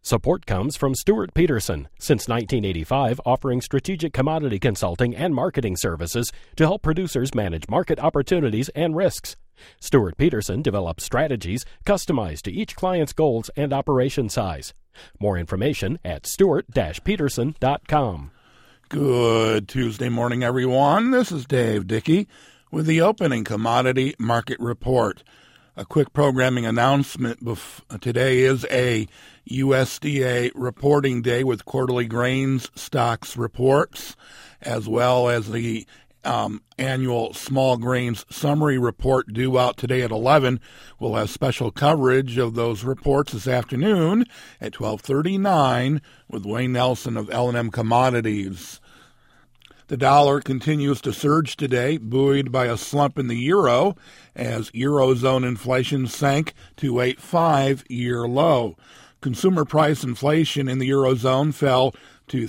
Support comes from Stuart Peterson, since 1985 offering strategic commodity consulting and marketing services to help producers manage market opportunities and risks. Stuart Peterson develops strategies customized to each client's goals and operation size. More information at stuart-peterson.com. Good Tuesday morning, everyone. This is Dave Dickey with the opening commodity market report. A quick programming announcement. Today is a USDA reporting day with quarterly grains stocks reports, as well as the annual small grains summary report due out today at 11. We'll have special coverage of those reports this afternoon at 12:39 with Wayne Nelson of L&M Commodities. The dollar continues to surge today, buoyed by a slump in the euro, as Eurozone inflation sank to a 5-year low. Consumer price inflation in the Eurozone fell to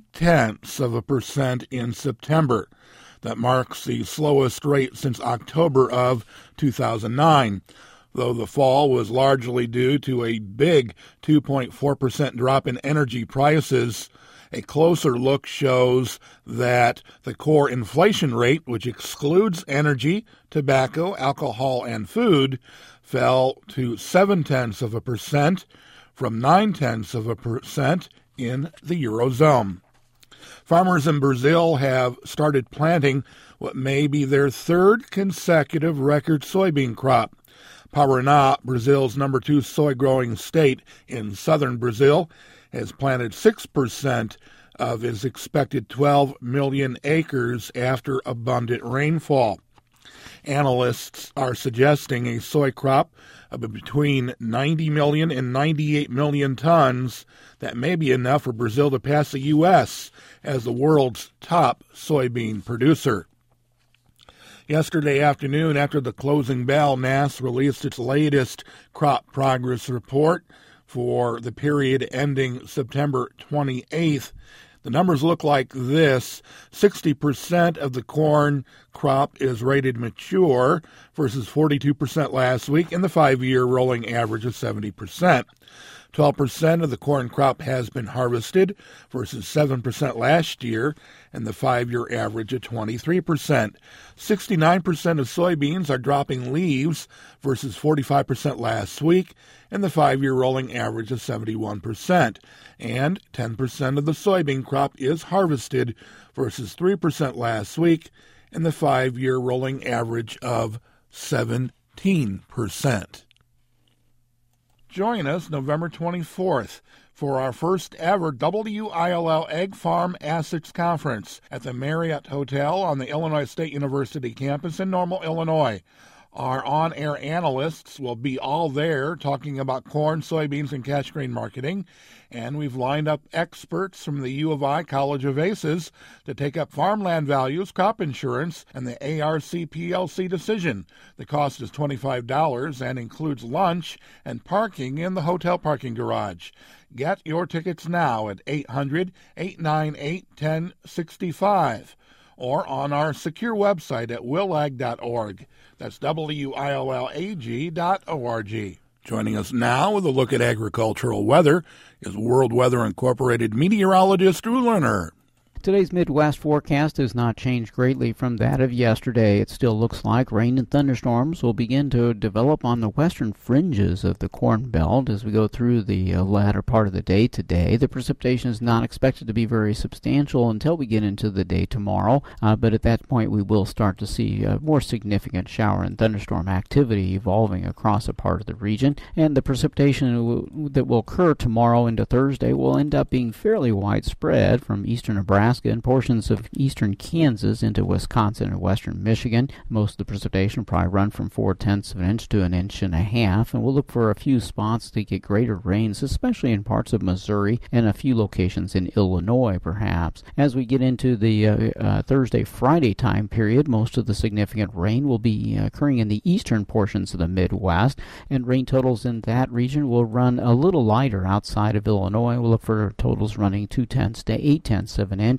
0.3% in September. That marks the slowest rate since October of 2009, though the fall was largely due to a big 2.4% drop in energy prices. A closer look shows that the core inflation rate, which excludes energy, tobacco, alcohol, and food, fell to 0.7% from 0.9% in the Eurozone. Farmers in Brazil have started planting what may be their third consecutive record soybean crop. Paraná, Brazil's number 2 soy-growing state in southern Brazil, has planted 6% of its expected 12 million acres after abundant rainfall. Analysts are suggesting a soy crop of between 90 million and 98 million tons that may be enough for Brazil to pass the U.S. as the world's top soybean producer. Yesterday afternoon, after the closing bell, NASS released its latest crop progress report for the period ending September 28th. The numbers look like this. 60% of the corn crop is rated mature versus 42% last week, and the 5-year rolling average of 70%. 12% of the corn crop has been harvested versus 7% last year, and the 5-year average of 23%. 69% of soybeans are dropping leaves versus 45% last week, and the 5-year rolling average of 71%. And 10% of the soybean crop is harvested versus 3% last week, and the 5-year rolling average of 17%. Join us November 24th for our first ever WILL Egg Farm Assets Conference at the Marriott Hotel on the Illinois State University campus in Normal, Illinois. Our on-air analysts will be all there talking about corn, soybeans, and cash grain marketing, and we've lined up experts from the U of I College of Aces to take up farmland values, crop insurance, and the ARC PLC decision. The cost is $25 and includes lunch and parking in the hotel parking garage. Get your tickets now at 800-898-1065 or on our secure website at willag.org. That's WILLAG.org. Joining us now with a look at agricultural weather is World Weather Incorporated meteorologist Drew Lerner. Today's Midwest forecast has not changed greatly from that of yesterday. It still looks like rain and thunderstorms will begin to develop on the western fringes of the Corn Belt as we go through the latter part of the day today. The precipitation is not expected to be very substantial until we get into the day tomorrow, but at that point we will start to see more significant shower and thunderstorm activity evolving across a part of the region, and the precipitation that will occur tomorrow into Thursday will end up being fairly widespread from eastern Nebraska and portions of eastern Kansas into Wisconsin and western Michigan. Most of the precipitation will probably run from 0.4 of an inch to 1.5 inches, and we'll look for a few spots to get greater rains, especially in parts of Missouri and a few locations in Illinois, perhaps. As we get into the Thursday-Friday time period, most of the significant rain will be occurring in the eastern portions of the Midwest, and rain totals in that region will run a little lighter outside of Illinois. We'll look for totals running 0.2 to 0.8 of an inch.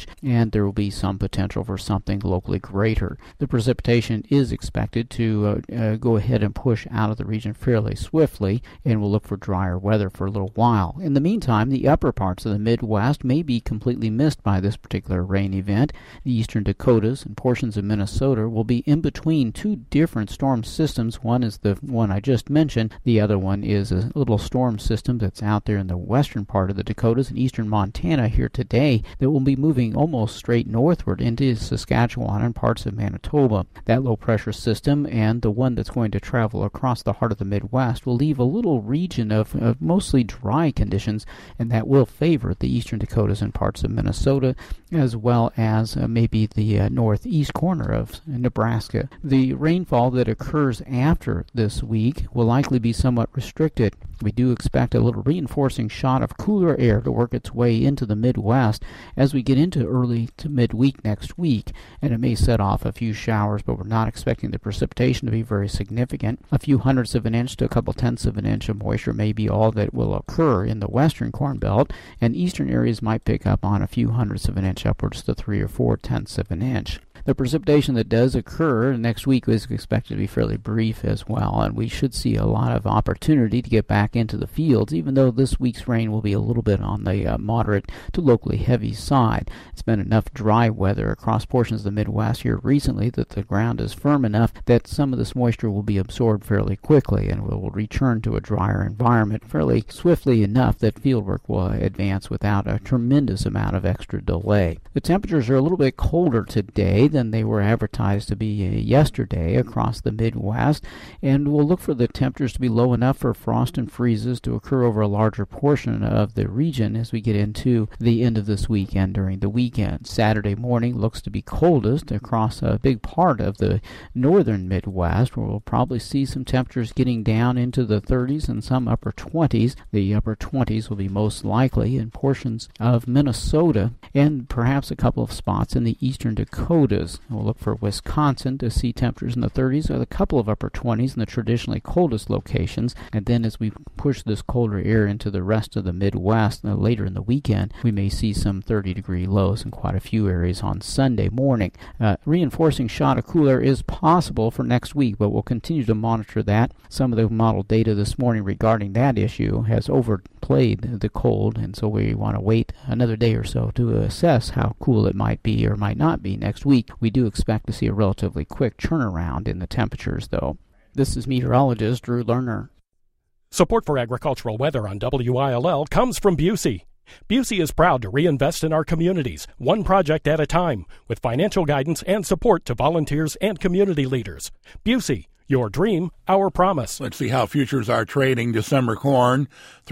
inch, and there will be some potential for something locally greater. The precipitation is expected to go ahead and push out of the region fairly swiftly, and we'll look for drier weather for a little while. In the meantime, the upper parts of the Midwest may be completely missed by this particular rain event. The eastern Dakotas and portions of Minnesota will be in between two different storm systems. One is the one I just mentioned. The other one is a little storm system that's out there in the western part of the Dakotas and eastern Montana here today that will be moving almost straight northward into Saskatchewan and parts of Manitoba. That low pressure system and the one that's going to travel across the heart of the Midwest will leave a little region of mostly dry conditions, and that will favor the eastern Dakotas and parts of Minnesota, as well as maybe the northeast corner of Nebraska. The rainfall that occurs after this week will likely be somewhat restricted. We do expect a little reinforcing shot of cooler air to work its way into the Midwest as we get into early to midweek next week, and it may set off a few showers, but we're not expecting the precipitation to be very significant. A few hundredths of an inch to a couple tenths of an inch of moisture may be all that will occur in the western Corn Belt, and eastern areas might pick up on a few hundredths of an inch upwards to 3 or 4 tenths of an inch. The precipitation that does occur next week is expected to be fairly brief as well, and we should see a lot of opportunity to get back into the fields, even though this week's rain will be a little bit on the moderate to locally heavy side. It's been enough dry weather across portions of the Midwest here recently that the ground is firm enough that some of this moisture will be absorbed fairly quickly, and we will return to a drier environment fairly swiftly enough that fieldwork will advance without a tremendous amount of extra delay. The temperatures are a little bit colder today than they were advertised to be yesterday across the Midwest, and we'll look for the temperatures to be low enough for frost and freezes to occur over a larger portion of the region as we get into the end of this weekend during the weekend. Saturday morning looks to be coldest across a big part of the northern Midwest, where we'll probably see some temperatures getting down into the 30s and some upper 20s. The upper 20s will be most likely in portions of Minnesota and perhaps a couple of spots in the eastern Dakotas. We'll look for Wisconsin to see temperatures in the 30s, with a couple of upper 20s in the traditionally coldest locations. And then as we push this colder air into the rest of the Midwest later in the weekend, we may see some 30-degree lows in quite a few areas on Sunday morning. Reinforcing shot of cool air is possible for next week, but we'll continue to monitor that. Some of the model data this morning regarding that issue has overplayed the cold, and so we want to wait another day or so to assess how cool it might be or might not be next week. We do expect to see a relatively quick turnaround in the temperatures, though. This is meteorologist Drew Lerner. Support for agricultural weather on WILL comes from Busey. Busey is proud to reinvest in our communities, one project at a time, with financial guidance and support to volunteers and community leaders. Busey, your dream, our promise. Let's see how futures are trading. December corn,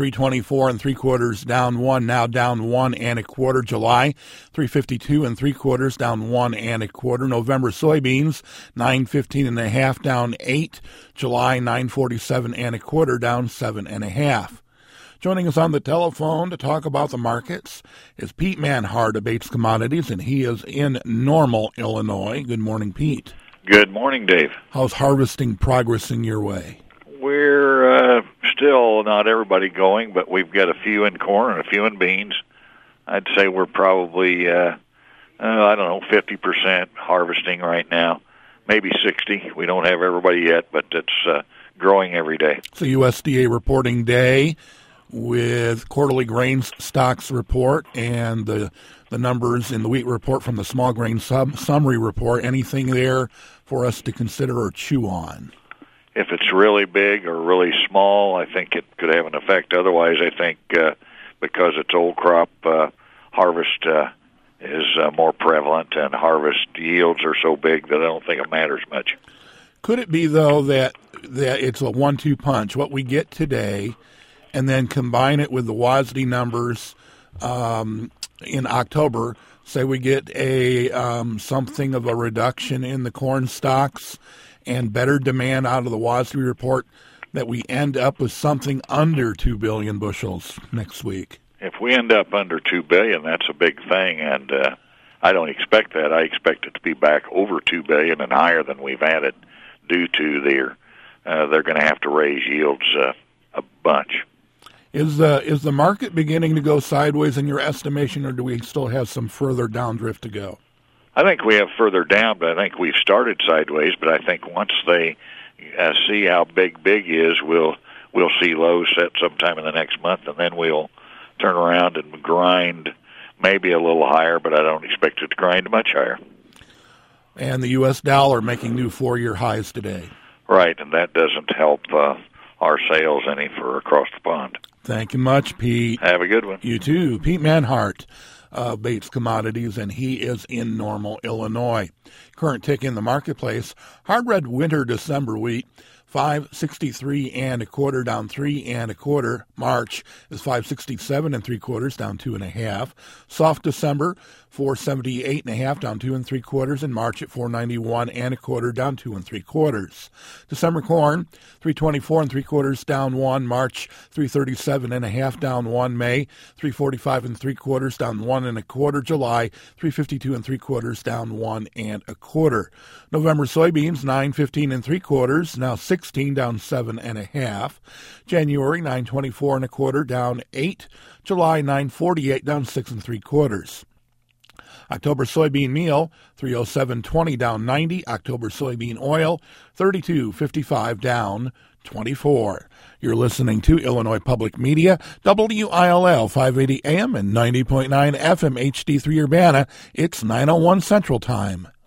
324 3/4 down 1, now down 1 1/4. July, 352 3/4 down 1 1/4. November soybeans, 915 1/2 down 8. July, 947 1/4 down 7 1/2. Joining us on the telephone to talk about the markets is Pete Manhard of Bates Commodities, and he is in Normal, Illinois. Good morning, Pete. Good morning, Dave. How's harvesting progressing your way? We're still not everybody going, but we've got a few in corn and a few in beans. I'd say we're probably, 50% harvesting right now, maybe 60. We don't have everybody yet, but it's growing every day. It's a USDA reporting day with quarterly grain stocks report and the numbers in the wheat report from the small grain summary report. Anything there for us to consider or chew on? If it's really big or really small, I think it could have an effect. Otherwise, I think because it's old crop, harvest is more prevalent, and harvest yields are so big that I don't think it matters much. Could it be, though, that it's a 1-2 punch, what we get today, and then combine it with the WASDE numbers in October? Say we get a something of a reduction in the corn stocks and better demand out of the WASDE report, that we end up with something under 2 billion bushels next week. If we end up under 2 billion, that's a big thing, and I don't expect that. I expect it to be back over 2 billion and higher than we've had it, due to they're going to have to raise yields a bunch. Is the market beginning to go sideways in your estimation, or do we still have some further downdrift to go? I think we have further down, but I think we've started sideways. But I think once they see how big is, we'll see lows set sometime in the next month, and then we'll turn around and grind maybe a little higher, but I don't expect it to grind much higher. And the U.S. dollar making new 4-year highs today. Right, and that doesn't help our sales any for across the pond. Thank you much, Pete. Have a good one. You too. Pete Manhart of Bates Commodities, and he is in Normal, Illinois. Current tick in the marketplace, hard red winter December wheat, $5.63 1/4, down 3 1/4. March is $5.67 3/4, down 2 1/2. Soft December, $4.78 1/2, down 2 3/4. And March at $4.91 1/4, down 2 3/4. December corn, $3.24 3/4, down 1. March, $3.37 1/2, down 1. May, $3.45 3/4, down 1 1/4. July, $3.52 3/4, down 1 1/4. November soybeans, $9.15 3/4, now 16, down 7 1/2. January, $9.24 1/4, down 8. July, $9.48, down 6 3/4. October soybean meal, $307.20, down 90. October soybean oil, $32.55, down 24. You're listening to Illinois Public Media, WILL 580 AM and 90.9 FM HD3 Urbana. It's 9:01 Central Time.